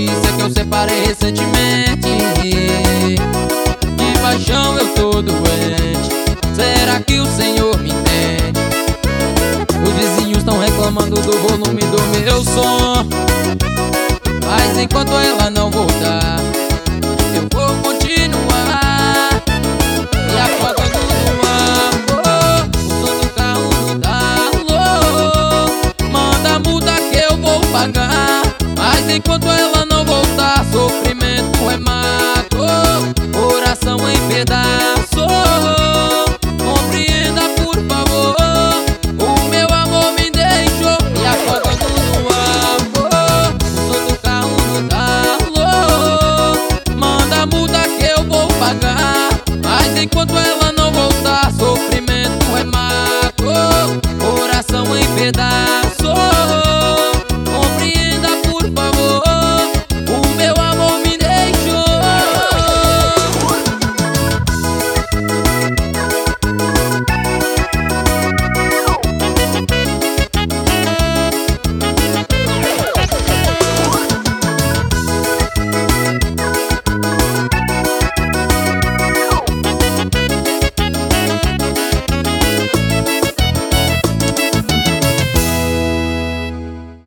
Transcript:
notícia que eu separei recentemente. De paixão eu tô doente, será que o Senhor me entende? Os vizinhos estão reclamando do volume do meu som, mas enquanto ela não voltar